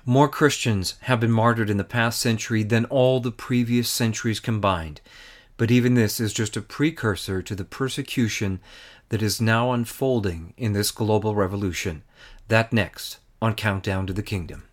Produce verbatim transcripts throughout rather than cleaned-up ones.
More Christians have been martyred in the past century than all the previous centuries combined. But even this is just a precursor to the persecution that is now unfolding in this global revolution. That next on Countdown to the Kingdom.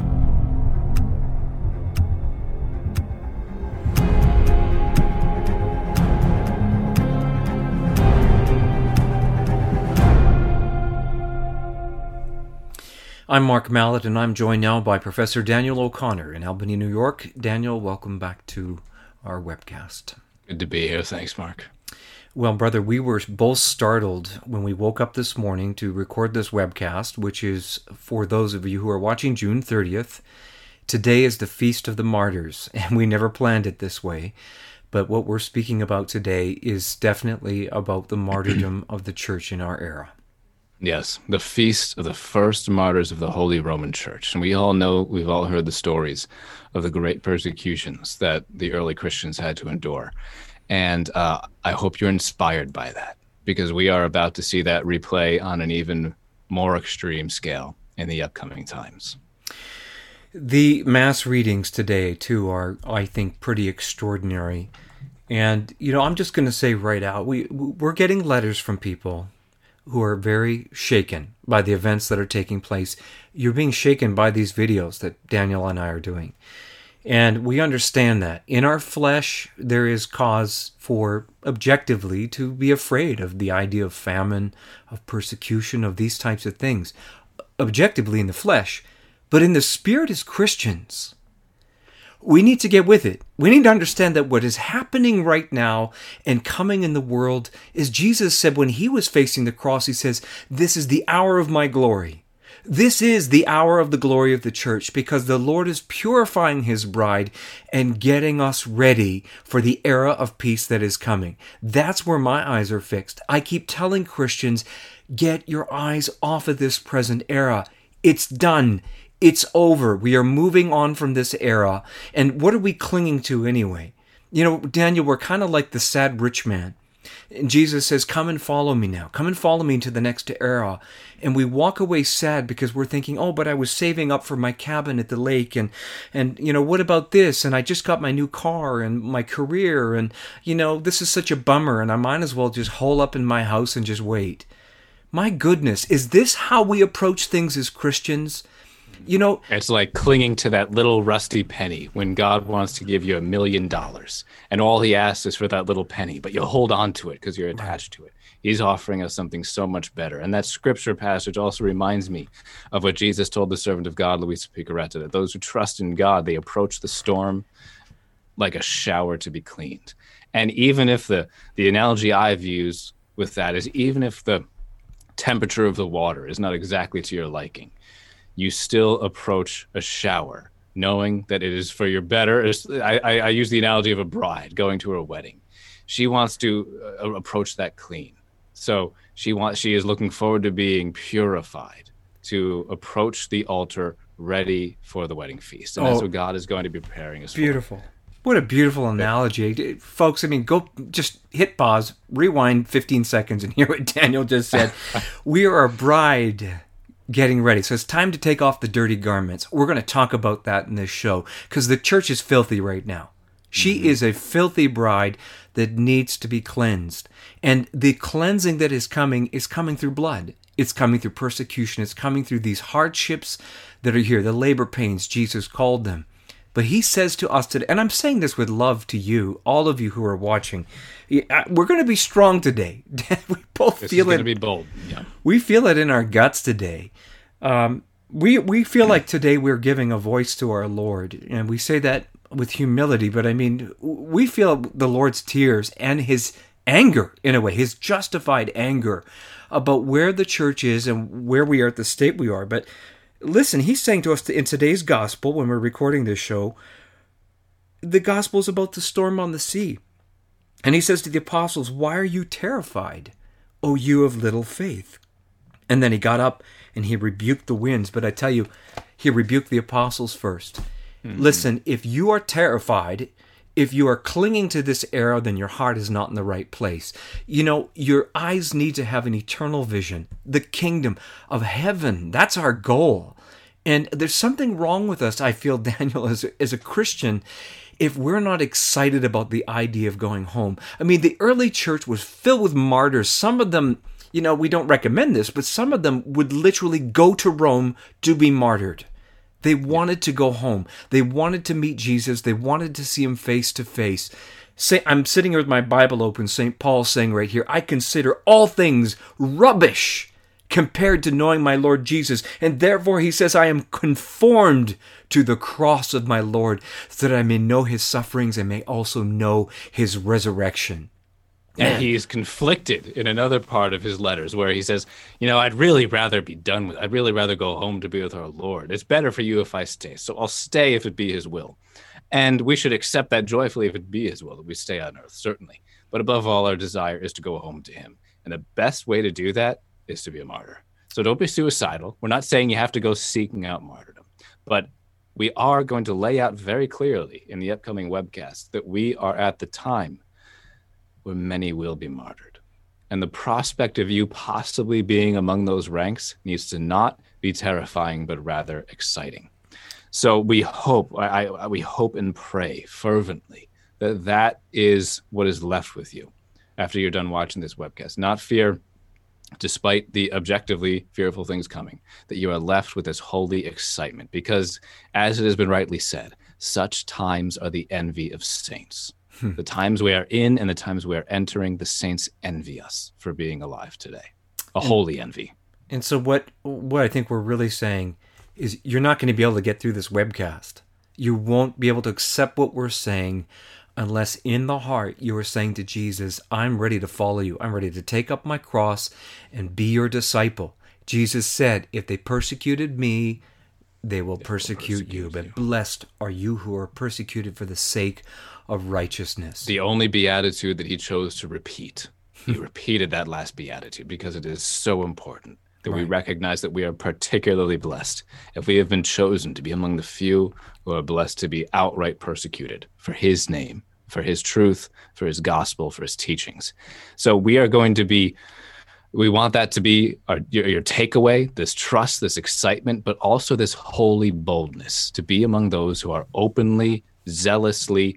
I'm Mark Mallett, and I'm joined now by Professor Daniel O'Connor in Albany, New York. Daniel, welcome back to our webcast. Good to be here. Thanks, Mark. Well, brother, we were both startled when we woke up this morning to record this webcast, which is, for those of you who are watching, June thirtieth. Today is the Feast of the Martyrs, and we never planned it this way. But what we're speaking about today is definitely about the martyrdom of the church in our era. Yes, the feast of the first martyrs of the Holy Roman Church. And we all know, we've all heard the stories of the great persecutions that the early Christians had to endure. And uh, I hope you're inspired by that, because we are about to see that replay on an even more extreme scale in the upcoming times. The mass readings today, too, are, I think, pretty extraordinary. And, you know, I'm just going to say right out, we, we're getting letters from people who are very shaken by the events that are taking place. You're being shaken by these videos that Daniel and I are doing. And we understand that. In our flesh, there is cause for, objectively, to be afraid of the idea of famine, of persecution, of these types of things. Objectively in the flesh. But in the spirit as Christians, we need to get with it. We need to understand that what is happening right now and coming in the world is, Jesus said when he was facing the cross, he says, "This is the hour of my glory." This is the hour of the glory of the church, because the Lord is purifying his bride and getting us ready for the era of peace that is coming. That's where my eyes are fixed. I keep telling Christians, get your eyes off of this present era. It's done. It's over. We are moving on from this era. And what are we clinging to anyway? You know, Daniel, we're kind of like the sad rich man. And Jesus says, come and follow me now. Come and follow me into the next era. And we walk away sad because we're thinking, oh, but I was saving up for my cabin at the lake. And, and you know, what about this? And I just got my new car and my career. And, you know, this is such a bummer. And I might as well just hole up in my house and just wait. My goodness, is this how we approach things as Christians? You know, it's like clinging to that little rusty penny when God wants to give you a million dollars and all he asks is for that little penny, but you hold on to it because you're attached to it. He's offering us something so much better. And that scripture passage also reminds me of what Jesus told the servant of God, Luis Picaretta, that those who trust in God, they approach the storm like a shower to be cleaned. And even if the, the analogy I've used with that is, even if the temperature of the water is not exactly to your liking, you still approach a shower, knowing that it is for your better. I, I, I use the analogy of a bride going to her wedding. She wants to uh, approach that clean. So she wants, she is looking forward to being purified, to approach the altar ready for the wedding feast. And oh, that's what God is going to be preparing us beautiful. for. Beautiful. What a beautiful analogy. Folks, I mean, go just hit pause, rewind fifteen seconds and hear what Daniel just said. We are a bride getting ready. So it's time to take off the dirty garments. We're going to talk about that in this show because the church is filthy right now. She mm-hmm. is a filthy bride that needs to be cleansed. And the cleansing that is coming is coming through blood. It's coming through persecution. It's coming through these hardships that are here, the labor pains, Jesus called them. But he says to us today, and I'm saying this with love to you, all of you who are watching, we're going to be strong today. We both this feel is it. going to be bold. Yeah. We feel it in our guts today. Um, we we feel like today we're giving a voice to our Lord, and we say that with humility. But I mean, we feel the Lord's tears and his anger, in a way, his justified anger about where the church is and where we are at the state we are. But listen, he's saying to us in today's gospel, when we're recording this show, the gospel is about the storm on the sea. And he says to the apostles, why are you terrified, O you of little faith? And then he got up and he rebuked the winds. But I tell you, he rebuked the apostles first. Mm-hmm. Listen, if you are terrified, if you are clinging to this era, then your heart is not in the right place. You know, your eyes need to have an eternal vision, the kingdom of heaven. That's our goal. And there's something wrong with us, I feel, Daniel, as a, as a Christian, if we're not excited about the idea of going home. I mean, the early church was filled with martyrs. Some of them, you know, we don't recommend this, but some of them would literally go to Rome to be martyred. They wanted to go home. They wanted to meet Jesus. They wanted to see him face to face. Say, I'm sitting here with my Bible open, Saint Paul saying right here, I consider all things rubbish compared to knowing my Lord Jesus. And therefore, he says, I am conformed to the cross of my Lord, so that I may know his sufferings and may also know his resurrection. And Man. He's conflicted in another part of his letters where he says, you know, I'd really rather be done with, I'd really rather go home to be with our Lord. It's better for you if I stay. So I'll stay if it be his will. And we should accept that joyfully if it be his will, that we stay on earth, certainly. But above all, our desire is to go home to him. And the best way to do that is to be a martyr. So don't be suicidal. We're not saying you have to go seeking out martyrdom. But we are going to lay out very clearly in the upcoming webcast that we are at the time where many will be martyred. And the prospect of you possibly being among those ranks needs to not be terrifying, but rather exciting. So we hope, I, I, we hope and pray fervently that that is what is left with you after you're done watching this webcast. Not fear, despite the objectively fearful things coming, that you are left with this holy excitement. Because as it has been rightly said, such times are the envy of saints. The times we are in and the times we are entering, the saints envy us for being alive today. A and, holy envy. And so what what I think we're really saying is you're not going to be able to get through this webcast. You won't be able to accept what we're saying unless in the heart you are saying to Jesus, I'm ready to follow you. I'm ready to take up my cross and be your disciple. Jesus said, if they persecuted me, they will, they persecute, will persecute you. But blessed are you who are persecuted for the sake of righteousness. The only beatitude that he chose to repeat. He repeated that last beatitude because it is so important that right. we recognize that we are particularly blessed if we have been chosen to be among the few who are blessed to be outright persecuted for his name, for his truth, for his gospel, for his teachings. So we are going to be, we want that to be our, your, your takeaway, this trust, this excitement, but also this holy boldness to be among those who are openly, zealously,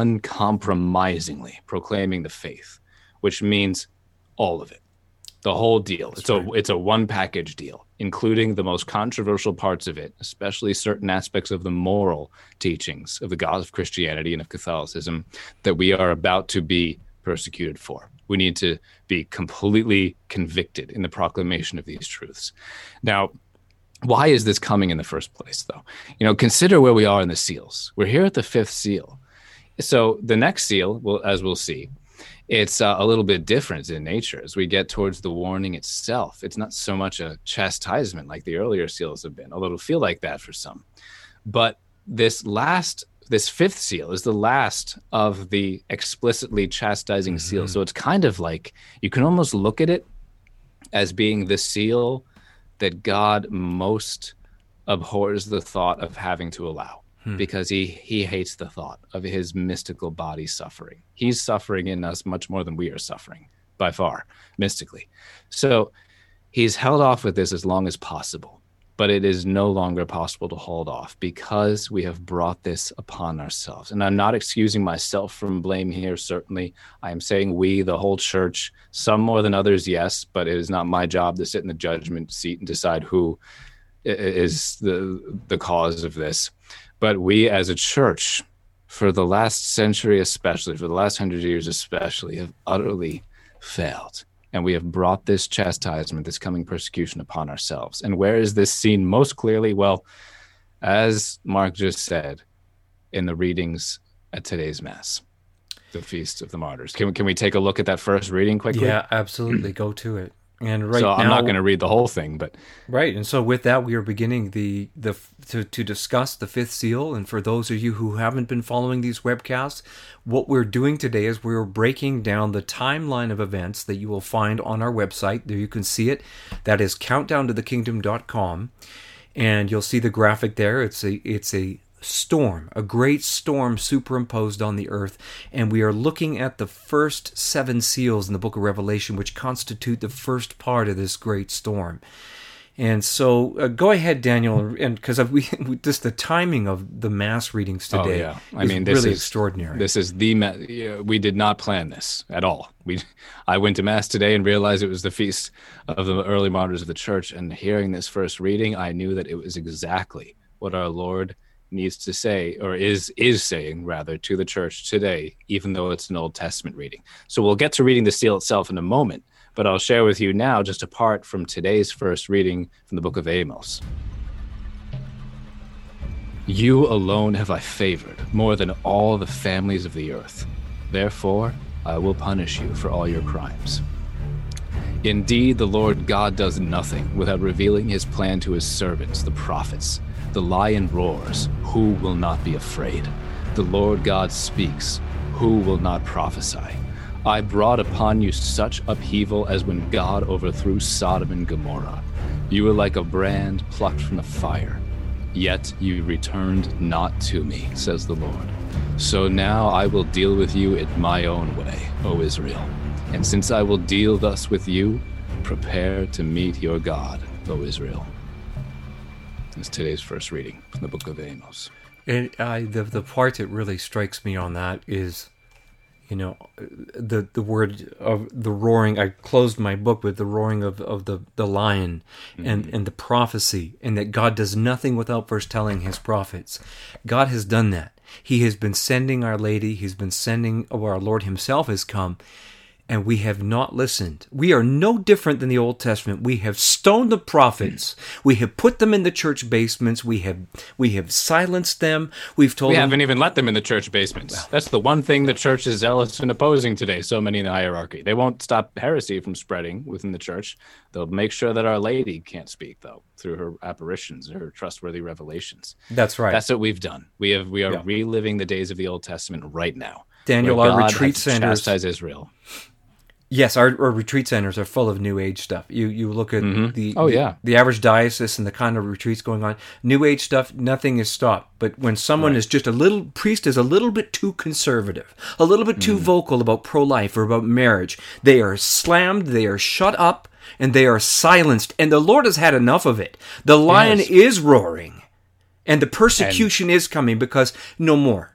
uncompromisingly proclaiming the faith, which means all of it, the whole deal. That's it's right. a it's a one package deal, including the most controversial parts of it, especially certain aspects of the moral teachings of the God of Christianity and of Catholicism that we are about to be persecuted for. We need to be completely convicted in the proclamation of these truths. Now, why is this coming in the first place, though? You know, consider where we are in the seals. We're here at the fifth seal. So the next seal, well, as we'll see, it's uh, a little bit different in nature as we get towards the warning itself. It's not so much a chastisement like the earlier seals have been, although it'll feel like that for some. But this last, this fifth seal is the last of the explicitly chastising mm-hmm. seals. So it's kind of like, you can almost look at it as being the seal that God most abhors the thought of having to allow. Hmm. Because he he hates the thought of his mystical body suffering. He's suffering in us much more than we are suffering, by far, mystically. So he's held off with this as long as possible, but it is no longer possible to hold off because we have brought this upon ourselves. And I'm not excusing myself from blame here, certainly. I am saying we, the whole church, some more than others, yes, but it is not my job to sit in the judgment seat and decide who is the the cause of this. But we as a church, for the last century especially, for the last hundred years especially, have utterly failed. And we have brought this chastisement, this coming persecution upon ourselves. And where is this seen most clearly? Well, as Mark just said, in the readings at today's Mass, the Feast of the Martyrs. Can we, can we take a look at that first reading quickly? Yeah, absolutely. Go to it. And right so I'm now, not going to read the whole thing, but right. And so with that, we are beginning the the to to discuss the fifth seal. And for those of you who haven't been following these webcasts, what we're doing today is we're breaking down the timeline of events that you will find on our website. There you can see it. That is countdown to the kingdom dot com, and you'll see the graphic there. It's a it's a storm, a great storm superimposed on the earth, and we are looking at the first seven seals in the book of Revelation, which constitute the first part of this great storm. And so uh, go ahead, Daniel, and because we, we just the timing of the Mass readings today oh, yeah. I is mean, this really is, extraordinary. This is the ma- yeah, we did not plan this at all. We, I went to Mass today and realized it was the feast of the early martyrs of the church. And hearing this first reading, I knew that it was exactly what our Lord needs to say, or is is saying rather, to the church today, even though it's an Old Testament reading. So we'll get to reading the seal itself in a moment, but I'll share with you now, just apart from today's first reading from the book of Amos. You alone have I favored more than all the families of the earth. Therefore, I will punish you for all your crimes. Indeed, the Lord God does nothing without revealing his plan to his servants, the prophets. The lion roars, who will not be afraid? The Lord God speaks, who will not prophesy? I brought upon you such upheaval as when God overthrew Sodom and Gomorrah. You were like a brand plucked from the fire, yet you returned not to me, says the Lord. So now I will deal with you in my own way, O Israel. And since I will deal thus with you, prepare to meet your God, O Israel. It's today's first reading from the book of Amos. And uh, the the part that really strikes me on that is, you know, the the word of the roaring. I closed my book with the roaring of, of the, the lion, mm-hmm. and, and the prophecy, and that God does nothing without first telling his prophets. God has done that. He has been sending Our Lady. He's been sending, oh, our Lord himself has come. And we have not listened. We are no different than the Old Testament. We have stoned the prophets. We have put them in the church basements. We have we have silenced them. We've told we them... haven't even let them in the church basements. Well, that's the one thing the church is zealous in opposing today. So many in the hierarchy. They won't stop heresy from spreading within the church. They'll make sure that Our Lady can't speak, though, through her apparitions, her trustworthy revelations. That's right. That's what we've done. We have we are yeah. reliving the days of the Old Testament right now. Daniel, our God retreat centers chastise Israel. Yes, our, our retreat centers are full of New Age stuff. You you look at mm-hmm. the oh the, yeah the average diocese and the kind of retreats going on. New Age stuff, nothing is stopped. But when someone right. is just a little priest is a little bit too conservative, a little bit too mm-hmm. vocal about pro-life or about marriage, they are slammed, they are shut up, and they are silenced. And the Lord has had enough of it. The lion yes. is roaring, and the persecution and, is coming because no more.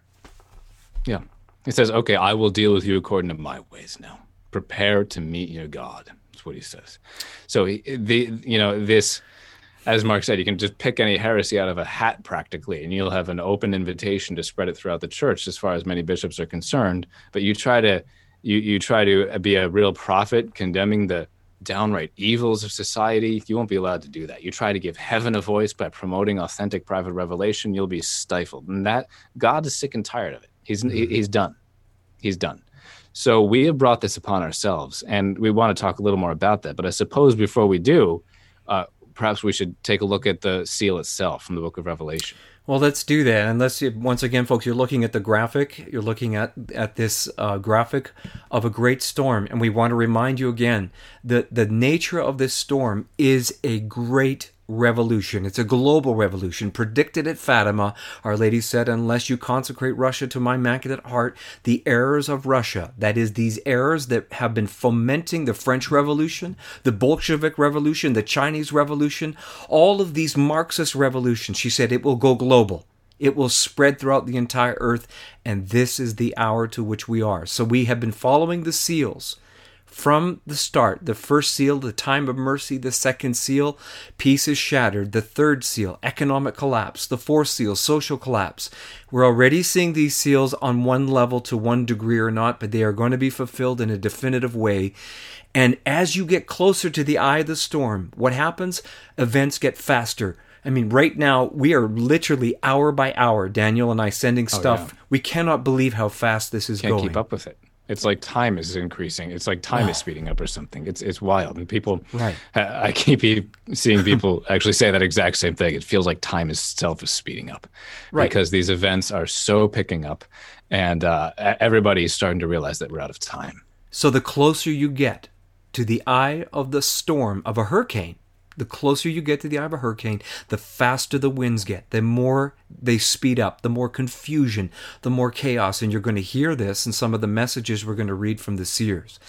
Yeah, he says, "Okay, I will deal with you according to my ways now. Prepare to meet your God." That's what he says. So the you know this, as Mark said, you can just pick any heresy out of a hat practically, and you'll have an open invitation to spread it throughout the church, as far as many bishops are concerned. But you try to you you try to be a real prophet, condemning the downright evils of society. You won't be allowed to do that. You try to give heaven a voice by promoting authentic private revelation, you'll be stifled. And that God is sick and tired of it. He's mm-hmm. he's done. He's done. So we have brought this upon ourselves, and we want to talk a little more about that. But I suppose before we do, uh, perhaps we should take a look at the seal itself from the book of Revelation. Well, let's do that. And let's see, once again, folks, you're looking at the graphic. You're looking at, at this uh, graphic of a great storm. And we want to remind you again that the nature of this storm is a great revolution. It's a global revolution predicted at Fatima. Our Lady said, unless you consecrate Russia to my immaculate heart, the errors of Russia, that is, these errors that have been fomenting the French Revolution, the Bolshevik Revolution, the Chinese Revolution, all of these Marxist revolutions, she said, it will go global. It will spread throughout the entire earth, and this is the hour to which we are. So we have been following the seals from the start. The first seal, the time of mercy. The second seal, peace is shattered. The third seal, economic collapse. The fourth seal, social collapse. We're already seeing these seals on one level to one degree or not, but they are going to be fulfilled in a definitive way. And as you get closer to the eye of the storm, what happens? Events get faster. I mean, right now, we are literally hour by hour, Daniel and I sending stuff. Oh, yeah. We cannot believe how fast this is Can't going. Can't keep up with it. It's like time is increasing. It's like time oh. is speeding up or something. It's it's wild. And people, right. I keep seeing people actually say that exact same thing. It feels like time itself is speeding up. Right. Because these events are so picking up, and uh, everybody's starting to realize that we're out of time. So the closer you get to the eye of the storm of a hurricane, the closer you get to the eye of a hurricane, the faster the winds get, the more they speed up, the more confusion, the more chaos. And you're going to hear this in some of the messages we're going to read from the seers.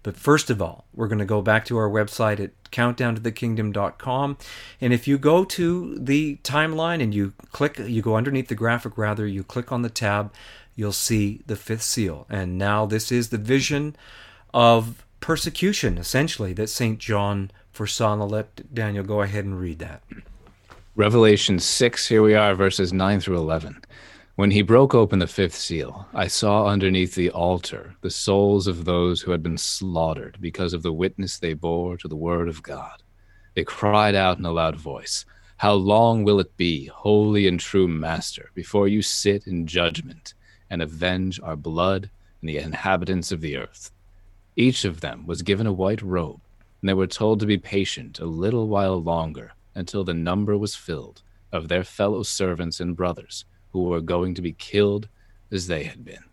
But first of all, we're going to go back to our website at countdown to the kingdom dot com. And if you go to the timeline and you click, you go underneath the graphic rather, you click on the tab, you'll see the fifth seal. And now this is the vision of persecution, essentially, that Saint John foresaw. And I'll let Daniel go ahead and read that. Revelation six, here we are, verses nine through eleven. When he broke open the fifth seal, I saw underneath the altar the souls of those who had been slaughtered because of the witness they bore to the word of God. They cried out in a loud voice, "How long will it be, holy and true Master, before you sit in judgment and avenge our blood and the inhabitants of the earth?" Each of them was given a white robe, and they were told to be patient a little while longer until the number was filled of their fellow servants and brothers who were going to be killed as they had been.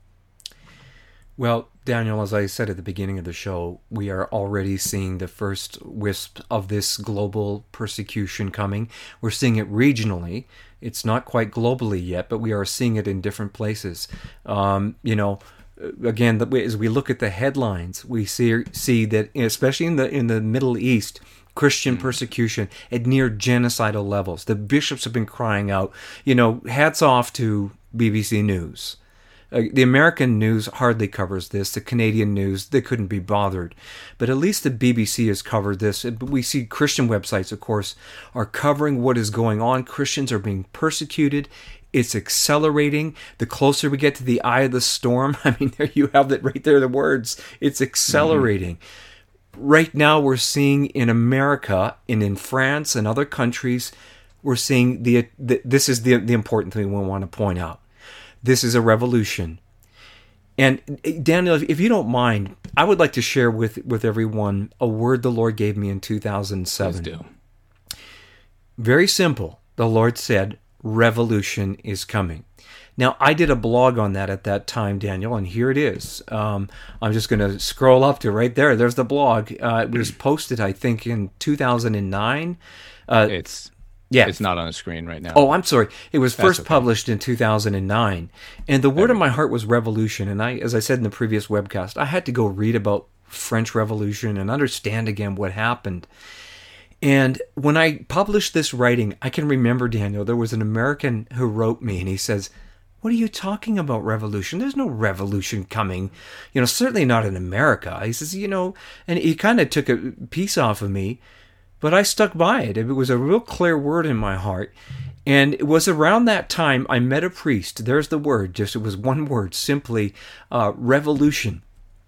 Well, Daniel, as I said at the beginning of the show, we are already seeing the first wisp of this global persecution coming. We're seeing it regionally. It's not quite globally yet, but we are seeing it in different places. Um, you know, again, as we look at the headlines, we see see that, especially in the in the Middle East, Christian persecution at near genocidal levels. The bishops have been crying out, you know, hats off to B B C News. Uh, the American news hardly covers this. The Canadian news, they couldn't be bothered. But at least the B B C has covered this. We see Christian websites, of course, are covering what is going on. Christians are being persecuted. It's accelerating. The closer we get to the eye of the storm, I mean, there you have it right there, the words. It's accelerating. Mm-hmm. Right now, we're seeing in America and in France and other countries, we're seeing the, the this is the, the important thing we want to point out. This is a revolution. And Daniel, if you don't mind, I would like to share with, with everyone a word the Lord gave me in two thousand seven. Please do. Very simple. The Lord said, revolution is coming. Now, I did a blog on that at that time, Daniel, and here it is. Um, I'm just going to scroll up to right there. There's the blog. Uh, it was posted, I think, in two thousand nine. Uh, it's yeah. It's not on the screen right now. Oh, I'm sorry. It was first okay. published in two thousand nine. And the word of my heart was revolution. And I, as I said in the previous webcast, I had to go read about French Revolution and understand again what happened. And when I published this writing, I can remember, Daniel, there was an American who wrote me, and he says, "What are you talking about, revolution? There's no revolution coming. You know, certainly not in America." He says, you know, and he kind of took a piece off of me, but I stuck by it. It was a real clear word in my heart. And it was around that time I met a priest. There's the word, just it was one word, simply uh, revolution.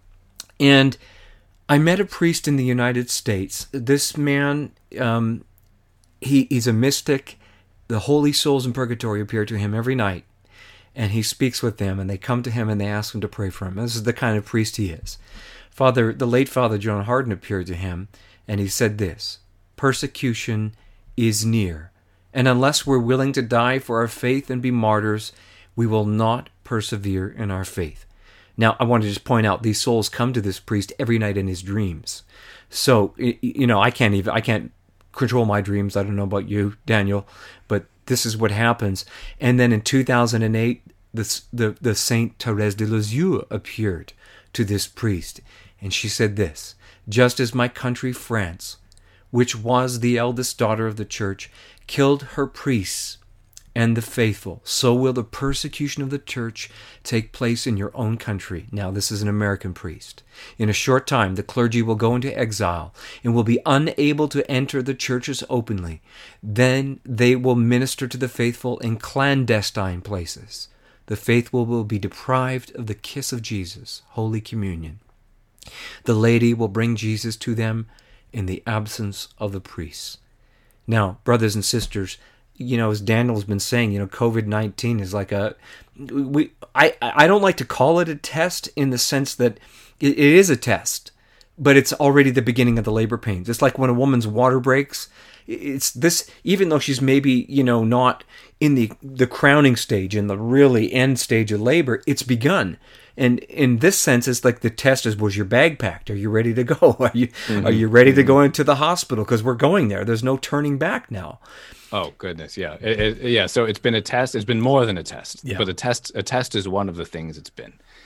And I met a priest in the United States. This man, um, he, he's a mystic. The holy souls in purgatory appear to him every night. And he speaks with them, and they come to him and they ask him to pray for him. This is the kind of priest he is. Father, the late Father John Hardin appeared to him, and he said this: persecution is near, and unless we're willing to die for our faith and be martyrs, we will not persevere in our faith. Now, I want to just point out, these souls come to this priest every night in his dreams. So, you know, I can't even, I can't control my dreams. I don't know about you, Daniel, but this is what happens. And then in two thousand eight, the, the, the Saint Thérèse de Lisieux appeared to this priest. And she said this: "Just as my country, France, which was the eldest daughter of the church, killed her priests and the faithful, so will the persecution of the church take place in your own country." Now, this is an American priest. "In a short time, the clergy will go into exile and will be unable to enter the churches openly. Then they will minister to the faithful in clandestine places. The faithful will be deprived of the kiss of Jesus, Holy Communion. The laity will bring Jesus to them in the absence of the priests." Now, brothers and sisters, you know, as Daniel's been saying, you know, covid nineteen is like a, we, I, I don't like to call it a test in the sense that it, it is a test, but it's already the beginning of the labor pains. It's like when a woman's water breaks. It's this, even though she's maybe, you know, not in the, the crowning stage, in the really end stage of labor, it's begun. And in this sense, it's like the test is, was your bag packed? Are you ready to go? Are you, mm-hmm. are you ready to go into the hospital? Because we're going there. There's no turning back now. Oh, goodness. Yeah. It, it, yeah. So it's been a test. It's been more than a test, yeah. But a test, a test is one of the things it's been.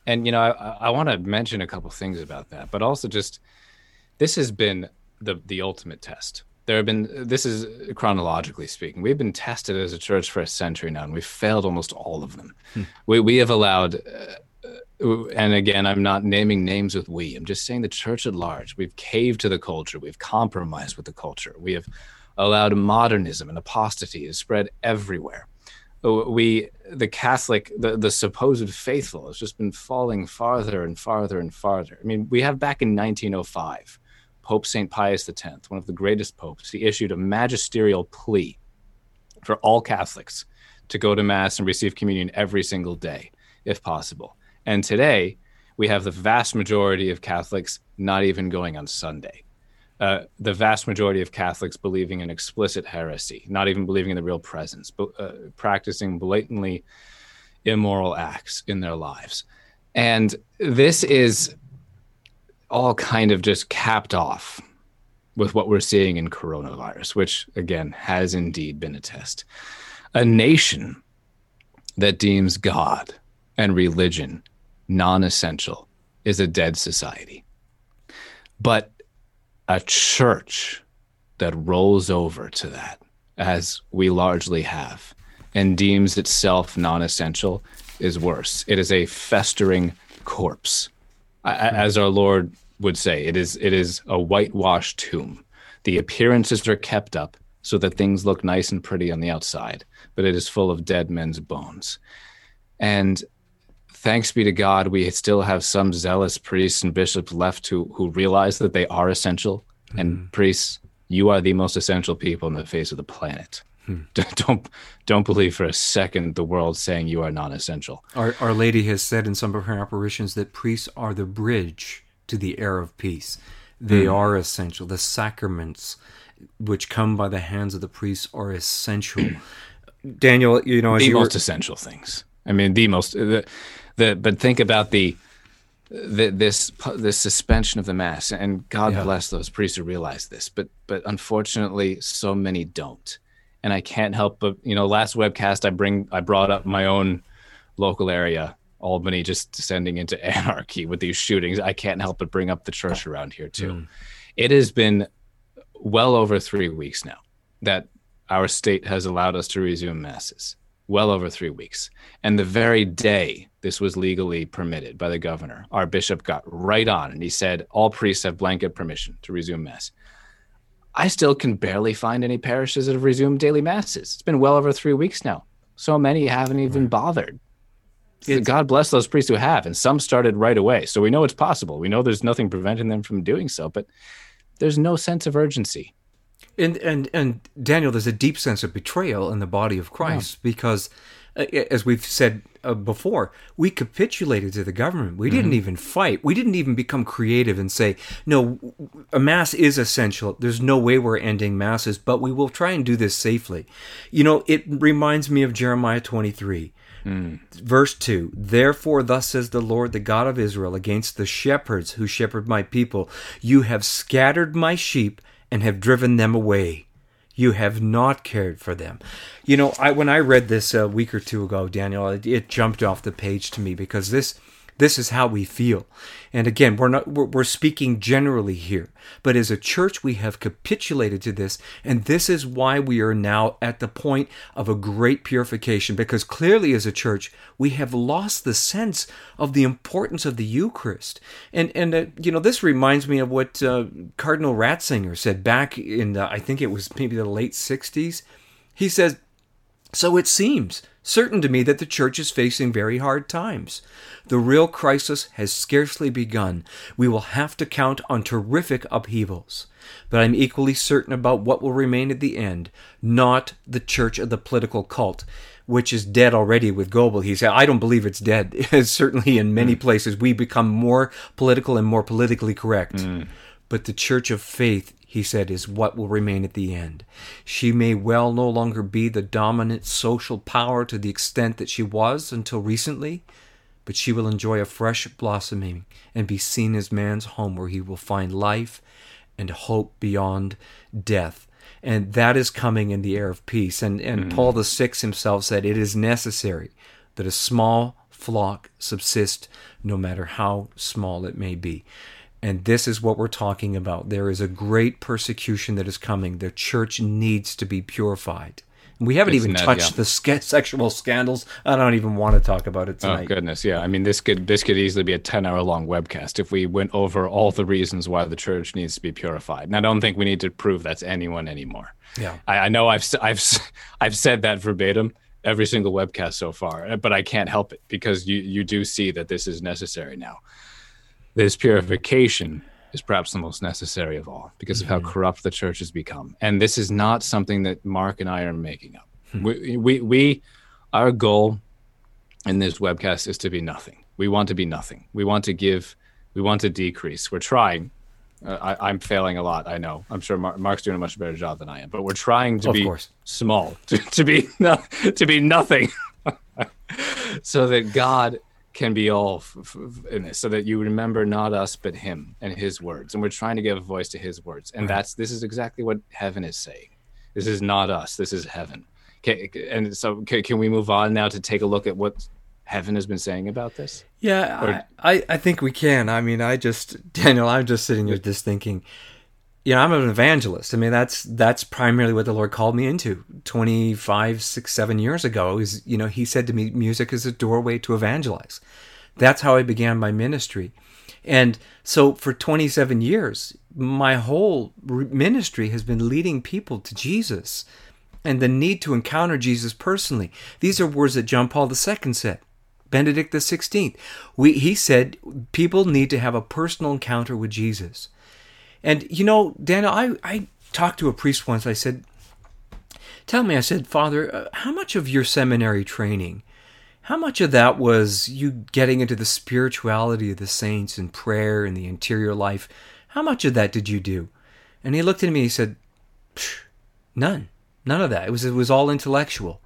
And, you know, I, I want to mention a couple things about that, but also just this has been the the ultimate test. There have been, this is chronologically speaking, we've been tested as a church for a century now, and we've failed almost all of them. Hmm. We we have allowed, uh, and again, I'm not naming names with we, I'm just saying the church at large. We've caved to the culture. We've compromised with the culture. We have allowed modernism and apostasy to spread everywhere. We, the Catholic, the, the supposed faithful, has just been falling farther and farther and farther. I mean, we have back in nineteen oh five, Pope Saint Pius the tenth, one of the greatest popes, he issued a magisterial plea for all Catholics to go to Mass and receive communion every single day, if possible. And today, we have the vast majority of Catholics not even going on Sunday. Uh, the vast majority of Catholics believing in explicit heresy, not even believing in the real presence, but uh, practicing blatantly immoral acts in their lives. And this is all kind of just capped off with what we're seeing in coronavirus, which, again, has indeed been a test. A nation that deems God and religion non-essential is a dead society. But a church that rolls over to that, as we largely have, and deems itself non-essential is worse. It is a festering corpse. As our Lord would say, it is it is a whitewashed tomb. The appearances are kept up so that things look nice and pretty on the outside, but it is full of dead men's bones. And thanks be to God, we still have some zealous priests and bishops left who, who realize that they are essential. Mm-hmm. And priests, you are the most essential people on the face of the planet. Hmm. Don't don't believe for a second the world saying you are non-essential. Our, Our Lady has said in some of her apparitions that priests are the bridge to the air of peace. They mm. are essential. The sacraments which come by the hands of the priests are essential. Daniel, you know, as the you most were... essential things. I mean, the most. The, the but think about the, the this this suspension of the Mass, and God yeah. bless those priests who realize this. But but unfortunately, so many don't. And I can't help but, you know, last webcast I bring I brought up my own local area, Albany, just descending into anarchy with these shootings. I can't help but bring up the church around here too. Mm. It has been well over three weeks now that our state has allowed us to resume masses. Well over three weeks. And the very day this was legally permitted by the governor, our bishop got right on and he said, all priests have blanket permission to resume mass. I still can barely find any parishes that have resumed daily masses. It's been well over three weeks now. So many haven't even bothered. It's, God bless those priests who have, and some started right away. So we know it's possible. We know there's nothing preventing them from doing so, but there's no sense of urgency. And and and Daniel, there's a deep sense of betrayal in the body of Christ yeah. because, uh, as we've said uh, before, we capitulated to the government. We mm-hmm. didn't even fight. We didn't even become creative and say, no, a mass is essential. There's no way we're ending masses, but we will try and do this safely. You know, it reminds me of Jeremiah twenty-three. Mm. Verse two, therefore thus says the Lord, the God of Israel, against the shepherds who shepherd my people, you have scattered my sheep and have driven them away. You have not cared for them. You know, I when I read this a week or two ago, Daniel, it, it jumped off the page to me because this this is how we feel. And again, we're not we're, we're speaking generally here, but as a church, we have capitulated to this, and this is why we are now at the point of a great purification. Because clearly, as a church, we have lost the sense of the importance of the Eucharist. And and uh, you know, this reminds me of what uh, Cardinal Ratzinger said back in uh, I think it was maybe the late sixties. He says, "So it seems certain to me that the church is facing very hard times. The real crisis has scarcely begun. We will have to count on terrific upheavals. But I'm equally certain about what will remain at the end, not the church of the political cult, which is dead already with Goebel." He said, I don't believe it's dead. Certainly in many mm. places we become more political and more politically correct. Mm. But the church of faith, he said, is what will remain at the end. She may well no longer be the dominant social power to the extent that she was until recently, but she will enjoy a fresh blossoming and be seen as man's home where he will find life and hope beyond death. And that is coming in the air of peace. And, and mm. Paul the Sixth himself said, it is necessary that a small flock subsist, no matter how small it may be. And this is what we're talking about. There is a great persecution that is coming. The church needs to be purified. We haven't it's even net, touched yeah. the sk- sexual scandals. I don't even want to talk about it tonight. Oh goodness, yeah. I mean, this could this could easily be a ten-hour long webcast if we went over all the reasons why the church needs to be purified. And I don't think we need to prove that's anyone anymore. Yeah, I, I know I've I've I've said that verbatim every single webcast so far, but I can't help it because you you do see that this is necessary now. This purification is perhaps the most necessary of all because of how corrupt the church has become. And this is not something that Mark and I are making up. we, we, we, our goal in this webcast is to be nothing. We want to be nothing. We want to give, we want to decrease. We're trying. Uh, I, I'm failing a lot. I know. I'm sure Mark, Mark's doing a much better job than I am, but we're trying to of be course. small, to, to be, no, to be nothing so that God can be all f- f- in this, so that you remember not us but him and his words, and we're trying to give a voice to his words, and right. that's this is exactly what heaven is saying. This is not us, this is heaven. Can, and so can, can we move on now to take a look at what heaven has been saying about this? Yeah, or, I, I think we can. I mean, I just Daniel, I'm just sitting here just thinking, you know, I'm an evangelist. I mean, that's that's primarily what the Lord called me into twenty-five, six, seven years ago. Is, you know, he said to me, music is a doorway to evangelize. That's how I began my ministry. And so for twenty-seven years, my whole ministry has been leading people to Jesus and the need to encounter Jesus personally. These are words that John Paul the Second said, Benedict the Sixteenth. We, he said people need to have a personal encounter with Jesus. And, you know, Daniel, I, I talked to a priest once. I said, tell me, I said, Father, uh, how much of your seminary training, how much of that was you getting into the spirituality of the saints and prayer and the interior life? How much of that did you do? And he looked at me and he said, none, none of that. It was, it was all intellectual.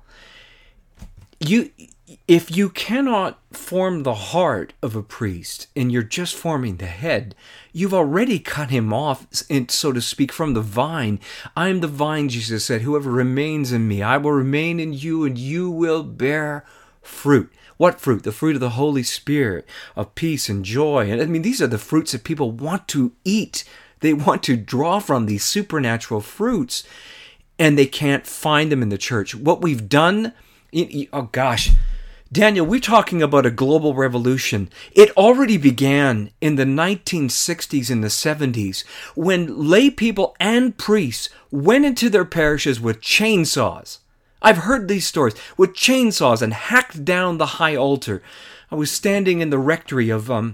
You... If you cannot form the heart of a priest and you're just forming the head, you've already cut him off, so to speak, from the vine. I am the vine, Jesus said. Whoever remains in me, I will remain in you, and you will bear fruit. What fruit? The fruit of the Holy Spirit, of peace and joy. And I mean, these are the fruits that people want to eat. They want to draw from these supernatural fruits, and they can't find them in the church. What we've done, oh gosh, Daniel, we're talking about a global revolution. It already began in the nineteen sixties and the seventies when lay people and priests went into their parishes with chainsaws. I've heard these stories, with chainsaws, and hacked down the high altar. I was standing in the rectory of um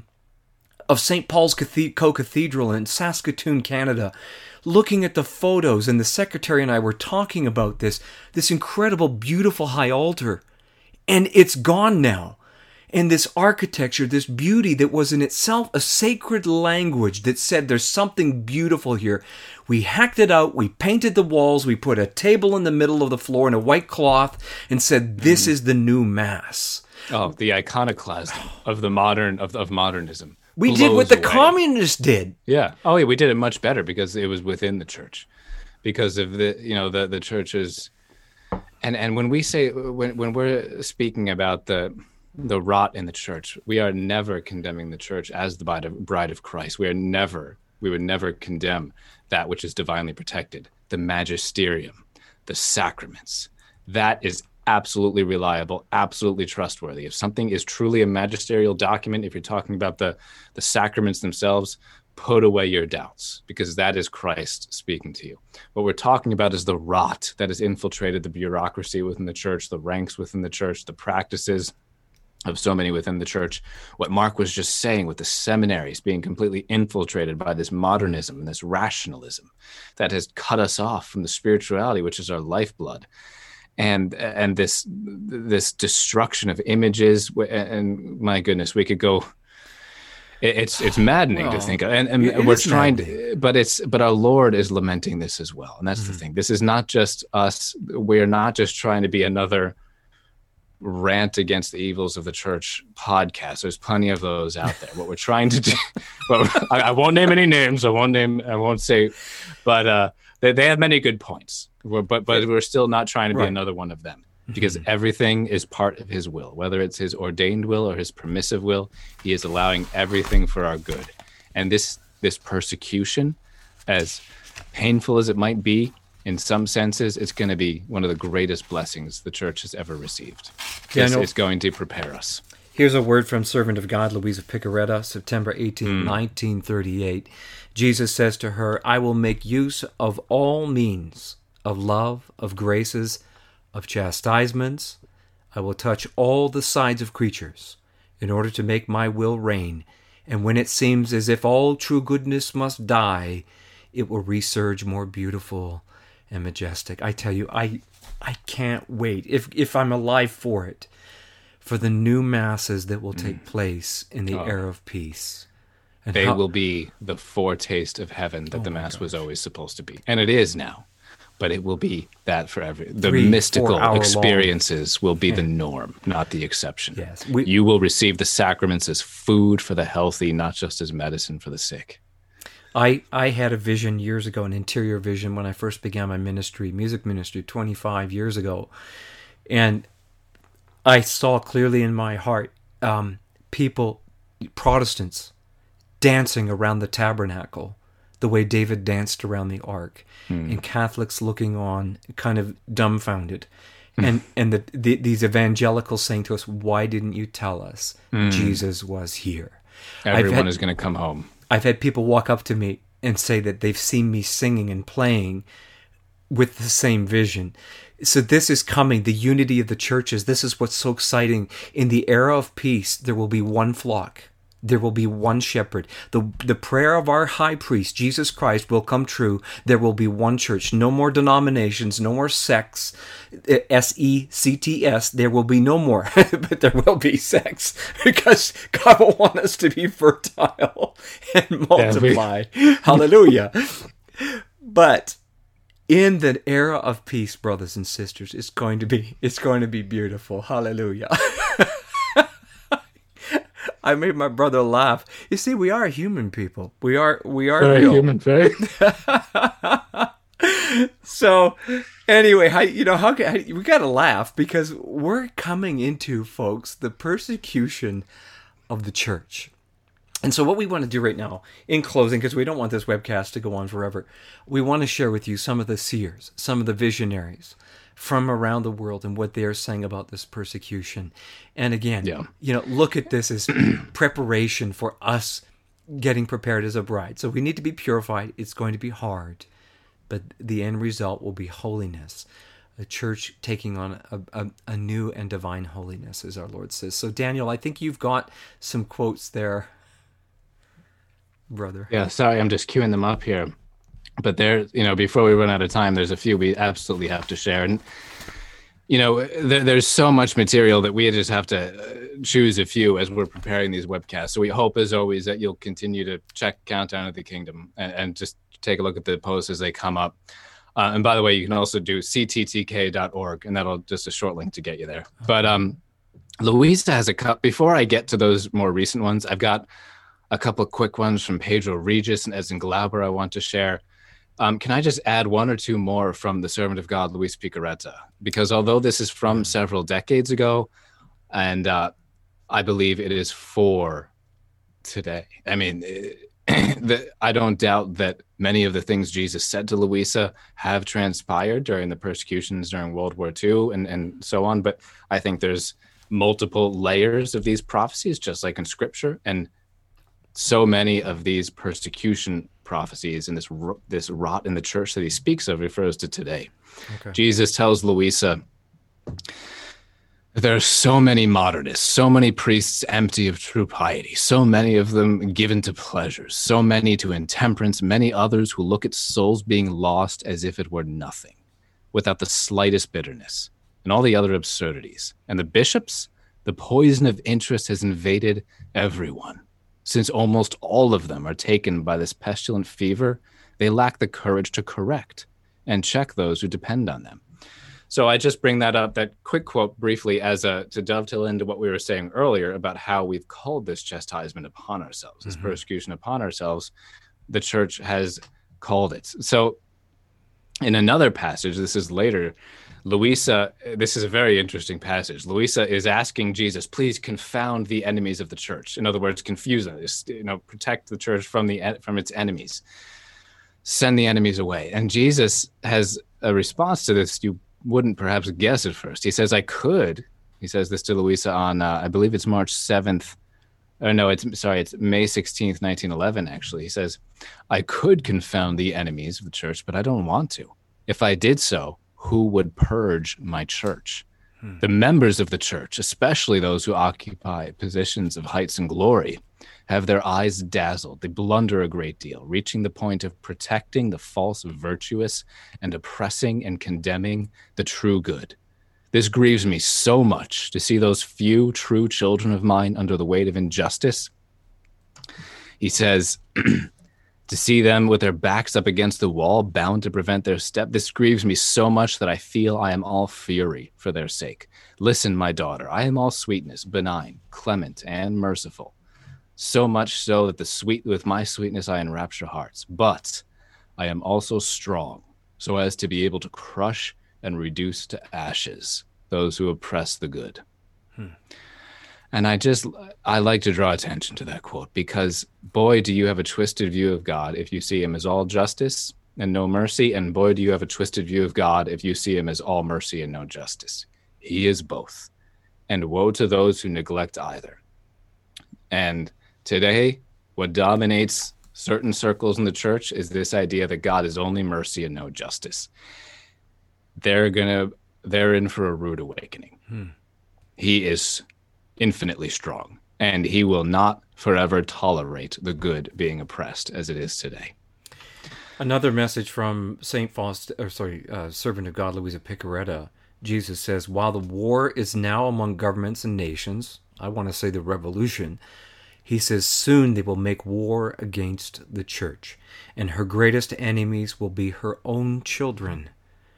of Saint Paul's Co-Cathedral in Saskatoon, Canada, looking at the photos, and the secretary and I were talking about this, this incredible, beautiful high altar. And it's gone now. And this architecture, this beauty that was in itself a sacred language that said there's something beautiful here. We hacked it out, we painted the walls, we put a table in the middle of the floor in a white cloth and said, this is the new Mass. Oh, the iconoclasm of the modern, of, of modernism. We did what the away. communists did. Yeah. Oh, yeah, we did it much better because it was within the church. Because of the, you know, the, the church's, And and when we say when when we're speaking about the the rot in the church, we are never condemning the church as the bride of, bride of Christ. We are never we would never condemn that which is divinely protected, the magisterium, the sacraments. That is absolutely reliable, absolutely trustworthy. If something is truly a magisterial document, if you're talking about the the sacraments themselves, put away your doubts, because that is Christ speaking to you. What we're talking about is the rot that has infiltrated the bureaucracy within the church, the ranks within the church, the practices of so many within the church. What Mark was just saying with the seminaries being completely infiltrated by this modernism and this rationalism that has cut us off from the spirituality, which is our lifeblood. And and this this destruction of images, and my goodness, we could go... It's it's maddening well, to think of, and, and we're trying maddening. to, but it's but our Lord is lamenting this as well, and that's mm-hmm. the thing. This is not just us. We're not just trying to be another rant against the evils of the church podcast. There's plenty of those out there. What we're trying to do, well, I, I won't name any names. I won't name. I won't say, but uh, they they have many good points. We're, but but we're still not trying to be right. another one of them. because mm-hmm. everything is part of his will, whether it's his ordained will or his permissive will. He is allowing everything for our good. And this this persecution, as painful as it might be, in some senses, it's going to be one of the greatest blessings the church has ever received. Daniel, it's, it's going to prepare us. Here's a word from servant of God, Louisa Picaretta, September eighteenth, mm. nineteen thirty-eight. Jesus says to her, I will make use of all means of love, of graces, of chastisements. I will touch all the sides of creatures in order to make my will reign. And when it seems as if all true goodness must die, it will resurge more beautiful and majestic. I tell you, I I can't wait, if if I'm alive for it, for the new masses that will take mm. place in the oh. era of peace. And they how, will be the foretaste of heaven that oh the Mass gosh. was always supposed to be. And it is now. But it will be that for every... The Three, mystical experiences long. will be yeah. the norm, not the exception. Yes, we, you will receive the sacraments as food for the healthy, not just as medicine for the sick. I, I had a vision years ago, an interior vision, when I first began my ministry, music ministry, twenty-five years ago. And I saw clearly in my heart um, people, Protestants, dancing around the tabernacle the way David danced around the ark, mm. and Catholics looking on, kind of dumbfounded. And and the, the, these evangelicals saying to us, why didn't you tell us mm. Jesus was here? Everyone had, is going to come home. I've had people walk up to me and say that they've seen me singing and playing with the same vision. So this is coming, the unity of the churches. This is what's so exciting. In the era of peace, there will be one flock. There will be one shepherd. The, the prayer of our high priest, Jesus Christ, will come true. There will be one church. No more denominations, no more sects, S E C T S. There will be no more, but there will be sex, because God will want us to be fertile and multiply. Yeah, we... Hallelujah. But in the era of peace, brothers and sisters, it's going to be, it's going to be beautiful. Hallelujah. I made my brother laugh. You see, we are human people. We are, we are very real. human, very. So, anyway, how, you know, how, how we got to laugh, because we're coming into, folks, the persecution of the church. And so, what we want to do right now, in closing, because we don't want this webcast to go on forever, we want to share with you some of the seers, some of the visionaries from around the world and what they are saying about this persecution. And again, yeah. you know, look at this as preparation for us getting prepared as a bride. So we need to be purified. It's going to be hard, but the end result will be holiness. A church taking on a, a, a new and divine holiness, as our Lord says. So Daniel, I think you've got some quotes there, brother. Yeah, sorry, I'm just queuing them up here. But there, you know, before we run out of time, there's a few we absolutely have to share. And, you know, there, there's so much material that we just have to choose a few as we're preparing these webcasts. So we hope, as always, that you'll continue to check Countdown of the Kingdom and, and just take a look at the posts as they come up. Uh, and by the way, you can also do c t t k dot org, and that'll just a short link to get you there. But um, Louisa has a cup. Before I get to those more recent ones, I've got a couple of quick ones from Pedro Regis and Edson Glauber I want to share. Um, can I just add one or two more from the servant of God, Luis Picaretta? Because although this is from several decades ago, and uh, I believe it is for today. I mean, the, I don't doubt that many of the things Jesus said to Louisa have transpired during the persecutions during World War Two and, and so on. But I think there's multiple layers of these prophecies, just like in Scripture. And so many of these persecution prophecies and this this rot in the church that he speaks of refers to today. Okay. Jesus tells Louisa, there are so many modernists, so many priests empty of true piety, so many of them given to pleasures, so many to intemperance, many others who look at souls being lost as if it were nothing, without the slightest bitterness, and all the other absurdities. And the bishops, the poison of interest has invaded everyone. Since almost all of them are taken by this pestilent fever, they lack the courage to correct and check those who depend on them. So I just bring that up, that quick quote briefly, as a to dovetail into what we were saying earlier about how we've called this chastisement upon ourselves, this mm-hmm. persecution upon ourselves. The church has called it. So in another passage, this is later, Louisa, this is a very interesting passage. Louisa is asking Jesus, please confound the enemies of the church. In other words, confuse them, you know, protect the church from the from its enemies. Send the enemies away. And Jesus has a response to this you wouldn't perhaps guess at first. He says, I could. He says this to Louisa on, uh, I believe it's March seventh. Or no, it's sorry, it's May sixteenth, nineteen eleven, actually. He says, I could confound the enemies of the church, but I don't want to. If I did so, who would purge my church? Hmm. The members of the church, especially those who occupy positions of heights and glory, have their eyes dazzled. They blunder a great deal, reaching the point of protecting the false virtuous and oppressing and condemning the true good. This grieves me so much to see those few true children of mine under the weight of injustice. He says, to see them with their backs up against the wall, bound to prevent their step. This grieves me so much that I feel I am all fury for their sake. Listen, my daughter, I am all sweetness, benign, clement, and merciful. So much so that the sweet with my sweetness I enrapture hearts. But I am also strong, so as to be able to crush and reduce to ashes those who oppress the good. Hmm. And I just, I like to draw attention to that quote because, boy, do you have a twisted view of God if you see him as all justice and no mercy. And boy, do you have a twisted view of God if you see him as all mercy and no justice. He is both. And woe to those who neglect either. And today, what dominates certain circles in the church is this idea that God is only mercy and no justice. They're gonna, they're in for a rude awakening. Hmm. He is infinitely strong, and he will not forever tolerate the good being oppressed as it is today. Another message from Saint Faust, or sorry, uh, servant of God, Louisa Piccarreta. Jesus says, while the war is now among governments and nations, I want to say the revolution, he says, soon they will make war against the church, and her greatest enemies will be her own children.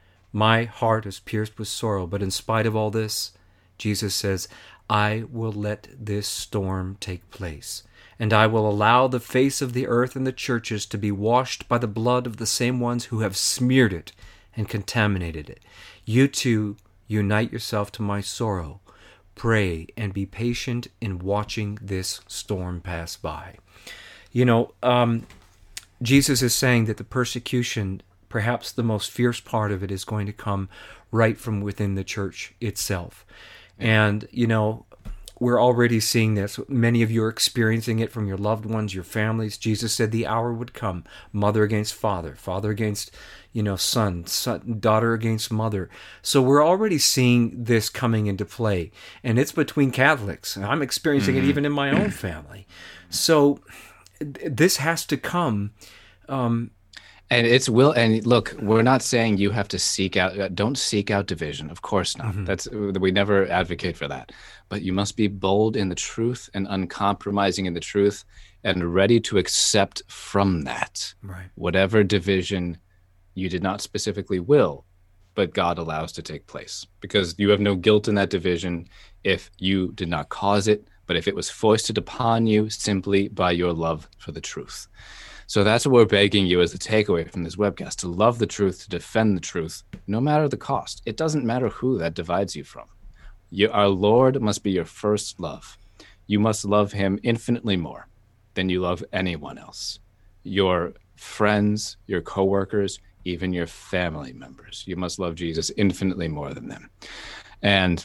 My heart is pierced with sorrow, but in spite of all this, Jesus says, I will let this storm take place, and I will allow the face of the earth and the churches to be washed by the blood of the same ones who have smeared it and contaminated it. You too, unite yourself to my sorrow. Pray and be patient in watching this storm pass by. You know, um, Jesus is saying that the persecution, perhaps the most fierce part of it, is going to come right from within the church itself. And, you know, we're already seeing this. Many of you are experiencing it from your loved ones, your families. Jesus said the hour would come, mother against father, father against, you know, son, son, daughter against mother. So we're already seeing this coming into play. And it's between Catholics. I'm experiencing mm-hmm. it even in my own family. So this has to come. Um, And it's will and look, we're not saying you have to seek out. Uh, don't seek out division. Of course not. Mm-hmm. That's we never advocate for that. But you must be bold in the truth and uncompromising in the truth, and ready to accept from that right. whatever division you did not specifically will, but God allows to take place, because you have no guilt in that division if you did not cause it, but if it was foisted upon you simply by your love for the truth. So that's what we're begging you as the takeaway from this webcast, to love the truth, to defend the truth, no matter the cost. It doesn't matter who that divides you from. You, our Lord must be your first love. You must love him infinitely more than you love anyone else. Your friends, your coworkers, even your family members. You must love Jesus infinitely more than them. And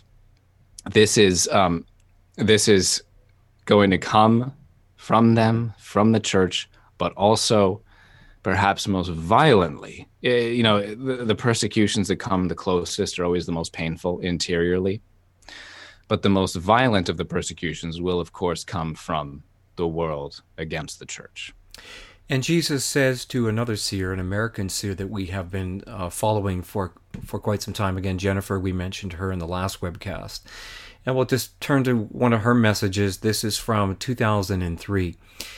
this is um, this is going to come from them, from the church, but also perhaps most violently. You know, the, the persecutions that come the closest are always the most painful interiorly. But the most violent of the persecutions will, of course, come from the world against the church. And Jesus says to another seer, an American seer that we have been uh, following for, for quite some time. Again, Jennifer, we mentioned her in the last webcast. And we'll just turn to one of her messages. This is from two thousand three.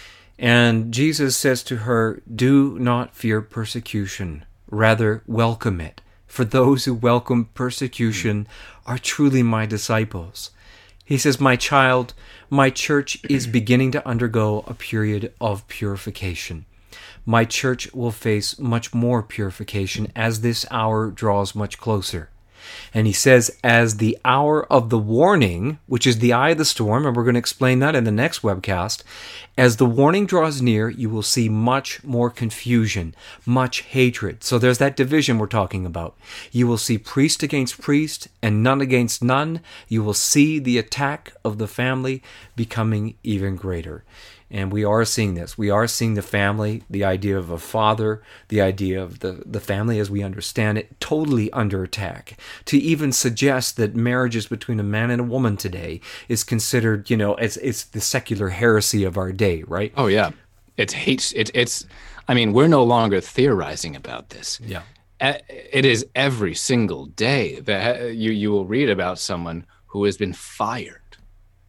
And Jesus says to her, do not fear persecution, rather welcome it. For those who welcome persecution are truly my disciples. He says, my child, my church is beginning to undergo a period of purification. My church will face much more purification as this hour draws much closer. And he says, as the hour of the warning, which is the eye of the storm, and we're going to explain that in the next webcast, as the warning draws near, you will see much more confusion, much hatred. So there's that division we're talking about. You will see priest against priest and none against none. You will see the attack of the family becoming even greater. And we are seeing this. We are seeing the family, the idea of a father, the idea of the, the family as we understand it, totally under attack. To even suggest that marriages between a man and a woman today is considered, you know, it's, it's the secular heresy of our day, right? Oh, yeah. It's hate. It, it's, I mean, we're no longer theorizing about this. Yeah. It is every single day that you, you will read about someone who has been fired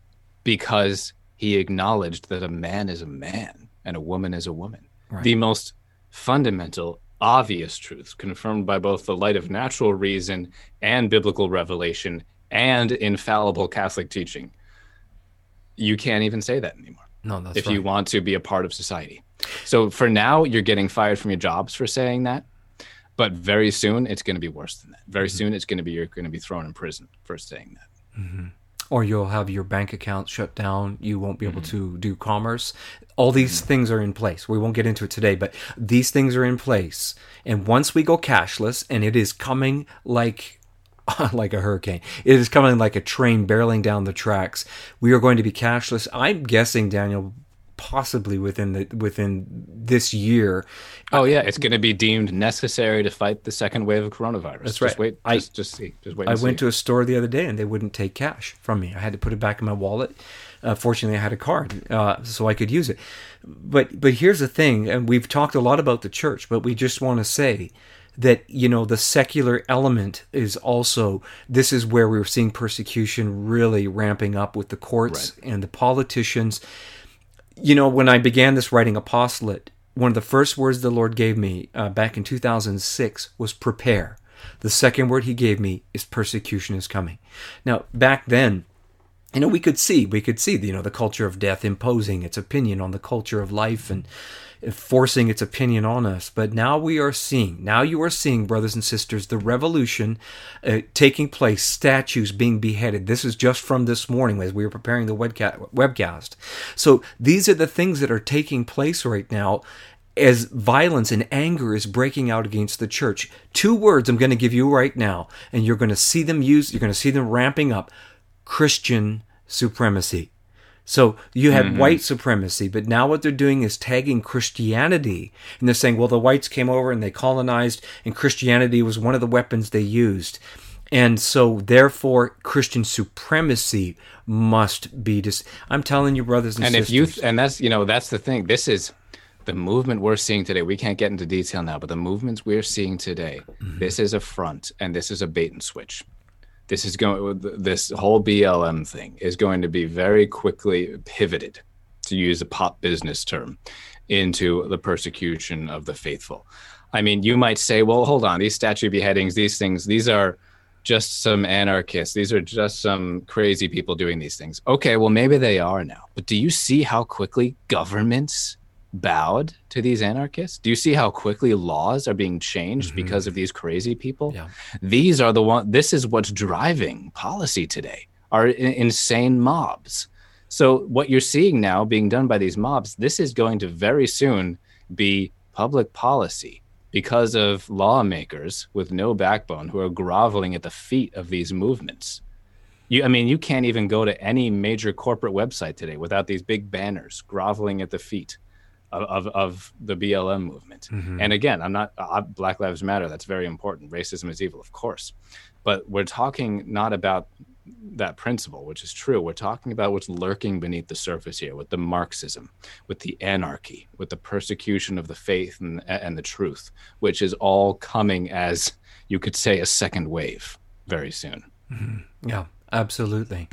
because he acknowledged that a man is a man and a woman is a woman. Right. The most fundamental, obvious truths confirmed by both the light of natural reason and biblical revelation and infallible Catholic teaching. You can't even say that anymore. No, that's if right. you want to be a part of society. So for now, you're getting fired from your jobs for saying that. But very soon, it's going to be worse than that. Very mm-hmm. soon, it's going to be you're going to be thrown in prison for saying that. Mm-hmm. Or you'll have your bank account shut down. You won't be able mm-hmm. to do commerce. All these mm-hmm. things are in place. We won't get into it today, but these things are in place. And once we go cashless, and it is coming like like a hurricane, it is coming like a train barreling down the tracks. We are going to be cashless. I'm guessing, Daniel, possibly within the within this year. Oh yeah, it's going to be deemed necessary to fight the second wave of coronavirus. That's right. Just wait. I, just, just see. Just wait. I and went see. to a store the other day and they wouldn't take cash from me. I had to put it back in my wallet. Uh, fortunately, I had a card, uh, so I could use it. But but here's the thing, and we've talked a lot about the church, but we just want to say that, you know, the secular element is also, this is where we're seeing persecution really ramping up with the courts right. and the politicians. You know, when I began this writing apostolate, one of the first words the Lord gave me uh, back in two thousand six was prepare. The second word he gave me is persecution is coming. Now, back then, you know, we could see, we could see, you know, the culture of death imposing its opinion on the culture of life and forcing its opinion on us. But now we are seeing, now you are seeing, brothers and sisters, the revolution uh, taking place, statues being beheaded. This is just from this morning as we were preparing the webca- webcast. So these are the things that are taking place right now as violence and anger is breaking out against the church. Two words I'm going to give you right now, and you're going to see them used, you're going to see them ramping up. Christian supremacy. So you had mm-hmm. white supremacy, but now what they're doing is tagging Christianity. And they're saying, well, the whites came over and they colonized, and Christianity was one of the weapons they used. And so, therefore, Christian supremacy must be dis- I'm telling you, brothers and, and sisters. if you th- and that's, you know, that's the thing. This is the movement we're seeing today. We can't get into detail now, but the movements we're seeing today, mm-hmm. this is a front and this is a bait and switch. This is going. This whole B L M thing is going to be very quickly pivoted, to use a pop business term, into the persecution of the faithful. I mean, you might say, well, hold on, these statue beheadings, these things, these are just some anarchists. These are just some crazy people doing these things. Okay, well, maybe they are now. But do you see how quickly governments bowed to these anarchists? Do you see how quickly laws are being changed mm-hmm. because of these crazy people? Yeah. These are the one. This is what's driving policy today, are in- insane mobs. So what you're seeing now being done by these mobs, this is going to very soon be public policy because of lawmakers with no backbone who are groveling at the feet of these movements. You, I mean, you can't even go to any major corporate website today without these big banners groveling at the feet Of, of of the B L M movement. Mm-hmm. And again, I'm not uh, Black Lives Matter. That's very important. Racism is evil, of course. But we're talking not about that principle, which is true. We're talking about what's lurking beneath the surface here with the Marxism, with the anarchy, with the persecution of the faith and, and the truth, which is all coming as, you could say, a second wave very soon. Mm-hmm. Yeah, absolutely.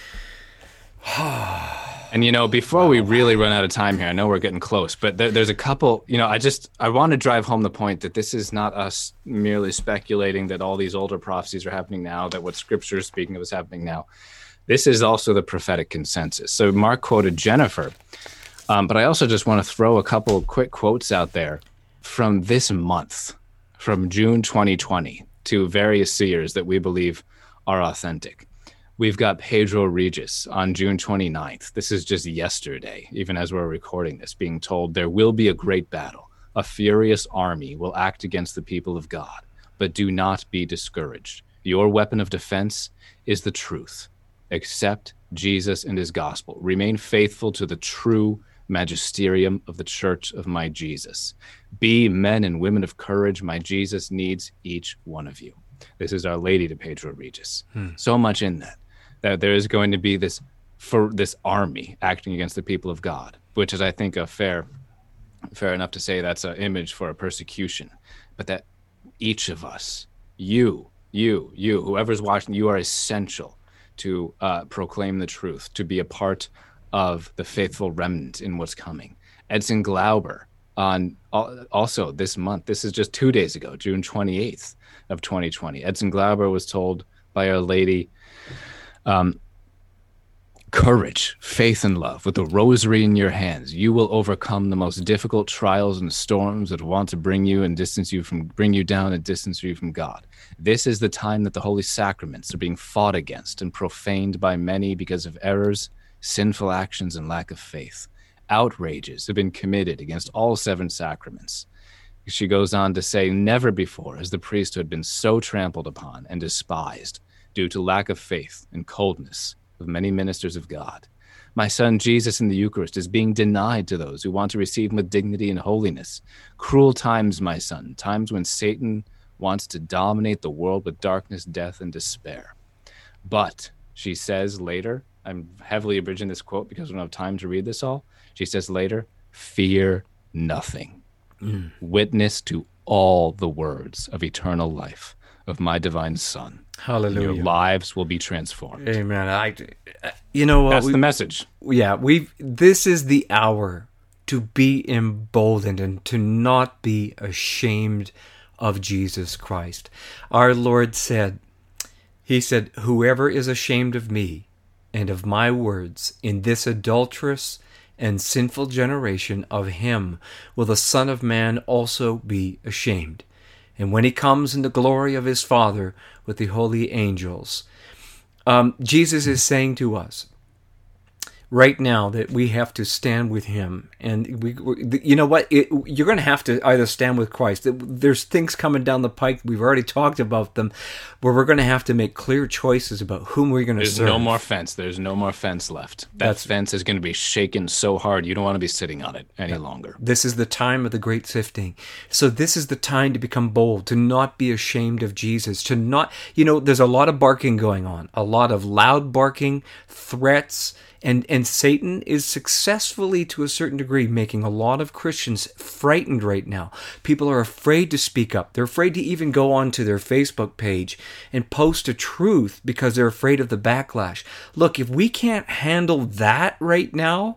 And, you know, before we really run out of time here, I know we're getting close, but there, there's a couple, you know, I just, I want to drive home the point that this is not us merely speculating that all these older prophecies are happening now, that what scripture is speaking of is happening now. This is also the prophetic consensus. So Mark quoted Jennifer, um, but I also just want to throw a couple of quick quotes out there from this month, from June twenty twenty. to various seers that we believe are authentic. We've got Pedro Regis on June twenty-ninth. This is just yesterday, even as we're recording this, being told there will be a great battle. A furious army will act against the people of God, but do not be discouraged. Your weapon of defense is the truth. Accept Jesus and his gospel. Remain faithful to the true magisterium of the church of my Jesus. Be men and women of courage. My Jesus needs each one of you. This is Our Lady to Pedro Regis. Hmm. So much in that, that there is going to be this for this army acting against the people of God, which is, I think, a fair, fair enough to say that's an image for a persecution, but that each of us, you, you, you, whoever's watching, you are essential to uh, proclaim the truth, to be a part of the faithful remnant in what's coming. Edson Glauber, on also this month, this is just two days ago, June twenty-eighth of twenty twenty, Edson Glauber was told by Our Lady, um, courage, faith, and love. With the rosary in your hands, you will overcome the most difficult trials and storms that want to bring you and distance you from, bring you down and distance you from God. This is the time that the holy sacraments are being fought against and profaned by many because of errors, sinful actions, and lack of faith. Outrages have been committed against all seven sacraments. She goes on to say, never before has the priesthood been so trampled upon and despised due to lack of faith and coldness of many ministers of God. My son Jesus in the Eucharist is being denied to those who want to receive him with dignity and holiness. Cruel times, my son, times when Satan wants to dominate the world with darkness, death, and despair. But, she says later, I'm heavily abridging this quote because we don't have time to read this all. She says later, fear nothing. Mm. Witness to all the words of eternal life of my divine Son. Hallelujah. And your lives will be transformed. Amen. I, you know what? That's we, the message. Yeah, we. This is the hour to be emboldened and to not be ashamed of Jesus Christ. Our Lord said, he said, whoever is ashamed of me and of my words in this adulterous and sinful generation, of him will the Son of Man also be ashamed. And when he comes in the glory of his Father with the holy angels. Um, Jesus is saying to us right now that we have to stand with him. And we, we you know what? It, you're going to have to either stand with Christ. There's things coming down the pike. We've already talked about them, where we're going to have to make clear choices about whom we're going to serve. There's no more fence. There's no more fence left. That That's, fence is going to be shaken so hard you don't want to be sitting on it any longer. This is the time of the great sifting. So this is the time to become bold, to not be ashamed of Jesus, to not, you know, there's a lot of barking going on, a lot of loud barking, threats. And and Satan is successfully, to a certain degree, making a lot of Christians frightened right now. People are afraid to speak up. They're afraid to even go onto their Facebook page and post a truth because they're afraid of the backlash. Look, if we can't handle that right now,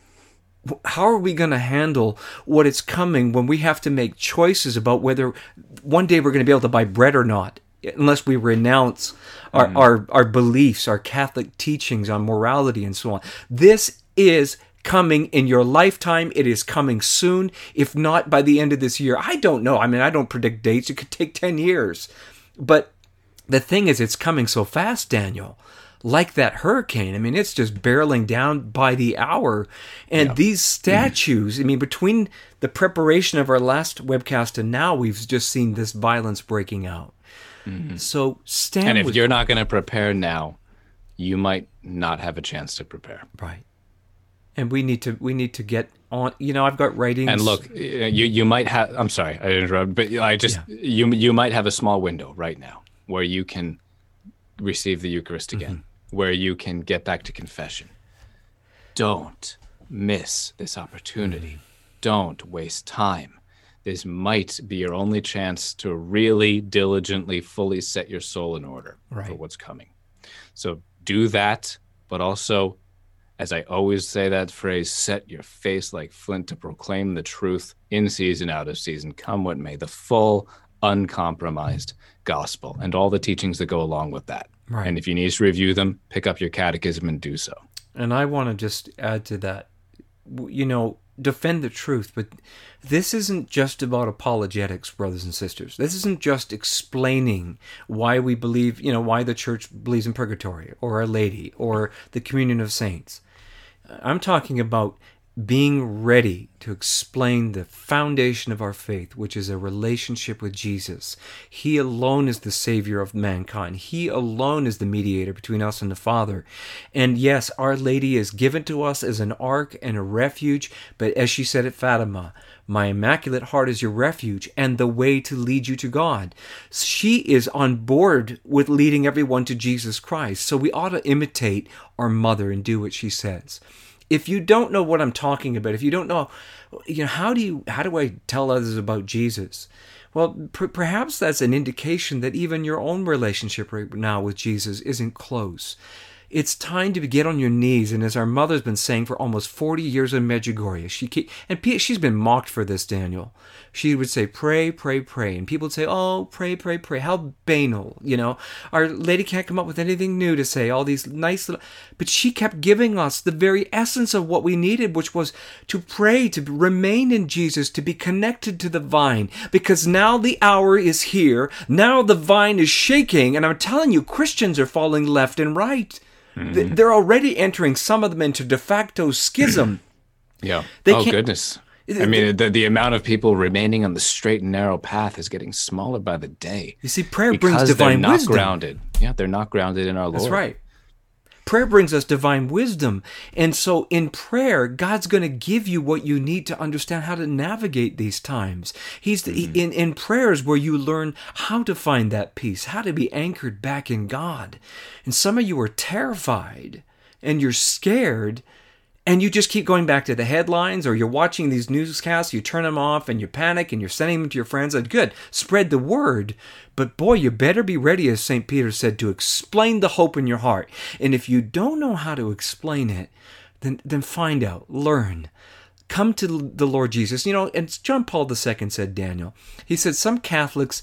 how are we going to handle what is coming when we have to make choices about whether one day we're going to be able to buy bread or not? Unless we renounce our, mm. our, our beliefs, our Catholic teachings on morality and so on. This is coming in your lifetime. It is coming soon, if not by the end of this year. I don't know. I mean, I don't predict dates. It could take ten years. But the thing is, it's coming so fast, Daniel. Like that hurricane. I mean, it's just barreling down by the hour. And yeah. these statues, I mean, between the preparation of our last webcast and now, we've just seen this violence breaking out. Mm-hmm. So stand. And if with you're not going to prepare now, you might not have a chance to prepare. Right. And we need to we need to get on. You know, I've got writings. And look, you you might have. I'm sorry, I interrupted, but I just yeah. you you might have a small window right now where you can receive the Eucharist again, mm-hmm. where you can get back to confession. Don't miss this opportunity. Mm-hmm. Don't waste time. This might be your only chance to really diligently, fully set your soul in order right. for what's coming. So do that, but also, as I always say that phrase, set your face like flint to proclaim the truth in season, out of season, come what may, the full, uncompromised gospel and all the teachings that go along with that. Right. And if you need to review them, pick up your catechism and do so. And I want to just add to that. you know, defend the truth, but this isn't just about apologetics, brothers and sisters. This isn't just explaining why we believe, you know, why the church believes in purgatory or Our Lady or the communion of saints. I'm talking about being ready to explain the foundation of our faith, which is a relationship with Jesus. He alone is the Savior of mankind. He alone is the mediator between us and the Father. And yes, Our Lady is given to us as an ark and a refuge, but as she said at Fatima, my Immaculate Heart is your refuge and the way to lead you to God. She is on board with leading everyone to Jesus Christ. So we ought to imitate our mother and do what she says. If you don't know what I'm talking about, if you don't know, you know, how do you, how do I tell others about Jesus? Well, per- perhaps that's an indication that even your own relationship right now with Jesus isn't close. It's time to get on your knees, and as our mother's been saying for almost forty years in Medjugorje, she keep, and she's been mocked for this, Daniel. She would say, pray, pray, pray, and people would say, oh, pray, pray, pray. How banal, you know. Our Lady can't come up with anything new to say, all these nice little... But she kept giving us the very essence of what we needed, which was to pray, to remain in Jesus, to be connected to the vine, because now the hour is here. Now the vine is shaking, and I'm telling you, Christians are falling left and right. Mm-hmm. They're already entering, some of them, into de facto schism. Yeah. They oh, can't, goodness. I mean, the, the amount of people remaining on the straight and narrow path is getting smaller by the day. You see, prayer brings divine they're not wisdom. Grounded. Yeah, they're not grounded in our Lord. That's right. Prayer brings us divine wisdom. And so in prayer, God's going to give you what you need to understand how to navigate these times. He's mm-hmm. in, in prayers where you learn how to find that peace, how to be anchored back in God. And some of you are terrified and you're scared, and you just keep going back to the headlines, or you're watching these newscasts, you turn them off and you panic and you're sending them to your friends. And good, spread the word. But boy, you better be ready, as Saint Peter said, to explain the hope in your heart. And if you don't know how to explain it, then, then find out, learn. Come to the Lord Jesus. You know, and John Paul the Second said, Daniel, he said some Catholics,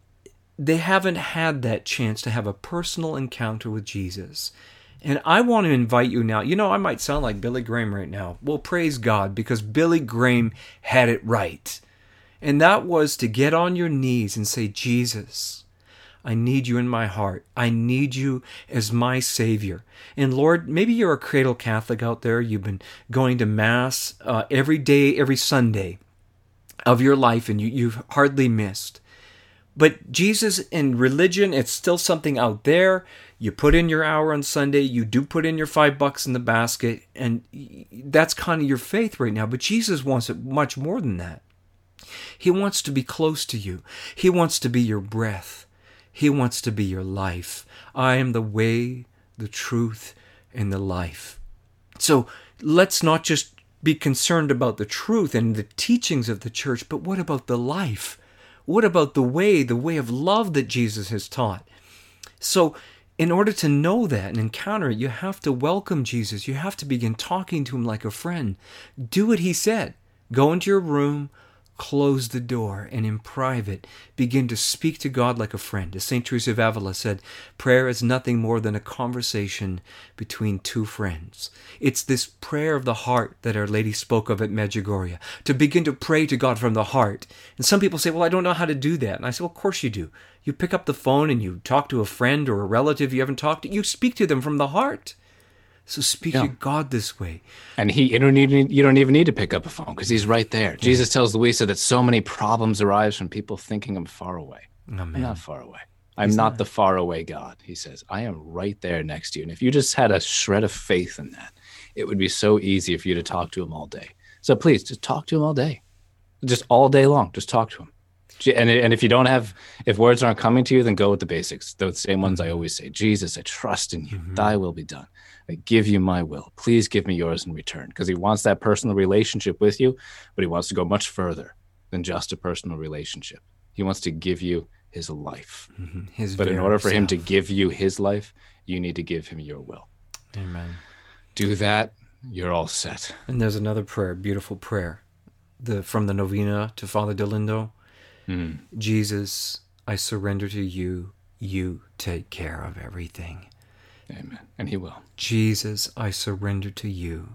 they haven't had that chance to have a personal encounter with Jesus. And I want to invite you now. You know, I might sound like Billy Graham right now. Well, praise God, because Billy Graham had it right. And that was to get on your knees and say, Jesus, I need you in my heart. I need you as my Savior. And Lord, maybe you're a cradle Catholic out there. You've been going to Mass uh, every day, every Sunday of your life, and you, you've hardly missed. But Jesus and religion, it's still something out there. You put in your hour on Sunday, you do put in your five bucks in the basket, and that's kind of your faith right now. But Jesus wants it much more than that. He wants to be close to you. He wants to be your breath. He wants to be your life. I am the way, the truth, and the life. So let's not just be concerned about the truth and the teachings of the church, but what about the life? What about the way, the way of love that Jesus has taught? So in order to know that and encounter it, you have to welcome Jesus. You have to begin talking to him like a friend. Do what he said. Go into your room, close the door, and in private, begin to speak to God like a friend. As Saint Teresa of Avila said, prayer is nothing more than a conversation between two friends. It's this prayer of the heart that Our Lady spoke of at Medjugorje, to begin to pray to God from the heart. And some people say, well, I don't know how to do that. And I say, well, of course you do. You pick up the phone and you talk to a friend or a relative you haven't talked to. You speak to them from the heart. So speak yeah. to God this way. And he, you don't, need, you don't even need to pick up a phone because he's right there. Yeah. Jesus tells Luisa that so many problems arise from people thinking I'm far away. Oh, I'm not far away. I'm not, not the far away God. He says, I am right there next to you. And if you just had a shred of faith in that, it would be so easy for you to talk to him all day. So please, just talk to him all day. Just all day long. Just talk to him. And, and if you don't have, if words aren't coming to you, then go with the basics. The same ones I always say. Jesus, I trust in you. Mm-hmm. Thy will be done. I give you my will. Please give me yours in return. Because he wants that personal relationship with you, but he wants to go much further than just a personal relationship. He wants to give you his life. Mm-hmm. His but in order for self. him to give you his life, you need to give him your will. Amen. Do that, you're all set. And there's another prayer, beautiful prayer, the from the novena to Father Dolindo. Mm. Jesus, I surrender to you. You take care of everything. Amen. And he will. Jesus, I surrender to you.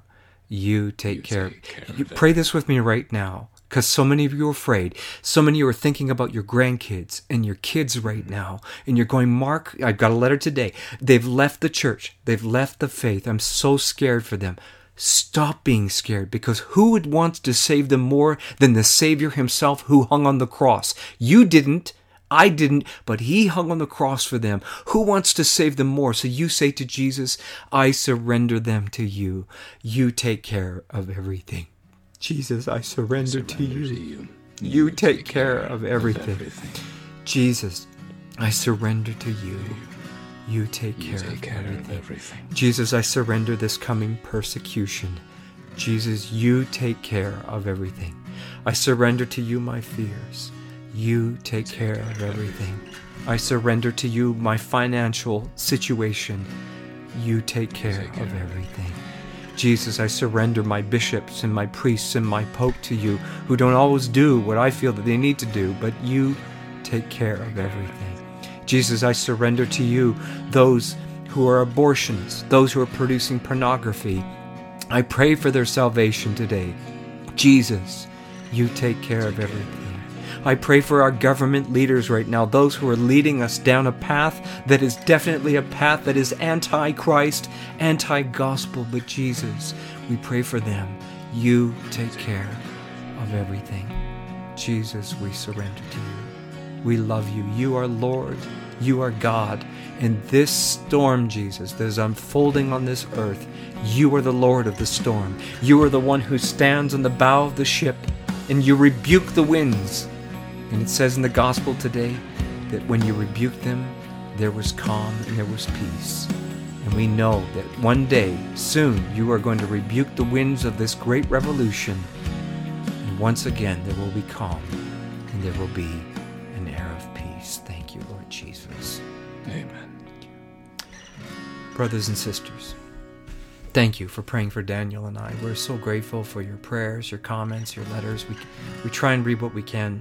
You take You care. take care You of pray this with me right now, because so many of you are afraid. So many of you are thinking about your grandkids and your kids right now. And you're going, Mark, I got a letter today. They've left the church. They've left the faith. I'm so scared for them. Stop being scared, because who would want to save them more than the Savior himself who hung on the cross? You didn't. I didn't, but he hung on the cross for them. Who wants to save them more? So you say to Jesus, I surrender them to you. You take care of everything. Jesus, I surrender, Surrender to, you. to you. You take care of everything. everything. Jesus, I surrender to you. You take You care, take of, care everything. of everything. Jesus, I surrender this coming persecution. Jesus, you take care of everything. I surrender to you my fears. You take, take care, care of everything. I surrender to you my financial situation. You take care, take care of everything. Jesus, I surrender my bishops and my priests and my pope to you, who don't always do what I feel that they need to do, but you take care of everything. Jesus, I surrender to you those who are abortionists, those who are producing pornography. I pray for their salvation today. Jesus, you take care of everything. I pray for our government leaders right now, those who are leading us down a path that is definitely a path that is anti-Christ, anti-gospel, but Jesus, we pray for them. You take care of everything. Jesus, we surrender to you. We love you. You are Lord. You are God. In this storm, Jesus, that is unfolding on this earth, you are the Lord of the storm. You are the one who stands on the bow of the ship, and you rebuke the winds. And it says in the gospel today that when you rebuked them, there was calm and there was peace. And we know that one day, soon, you are going to rebuke the winds of this great revolution. And once again, there will be calm and there will be an air of peace. Thank you, Lord Jesus. Amen. Brothers and sisters, thank you for praying for Daniel and I. We're so grateful for your prayers, your comments, your letters. We, we try and read what we can.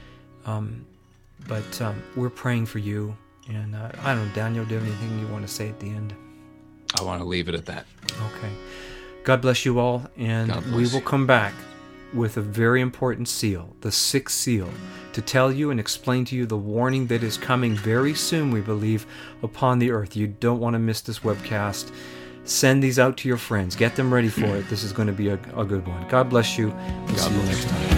Um, but um, we're praying for you. And uh, I don't know, Daniel, do you have anything you want to say at the end? I want to leave it at that. Okay. God bless you all. And we will you. come back with a very important seal, the sixth seal, to tell you and explain to you the warning that is coming very soon, we believe, upon the earth. You don't want to miss this webcast. Send these out to your friends. Get them ready for it. This is going to be a, a good one. God bless you. We'll God see you bless next time.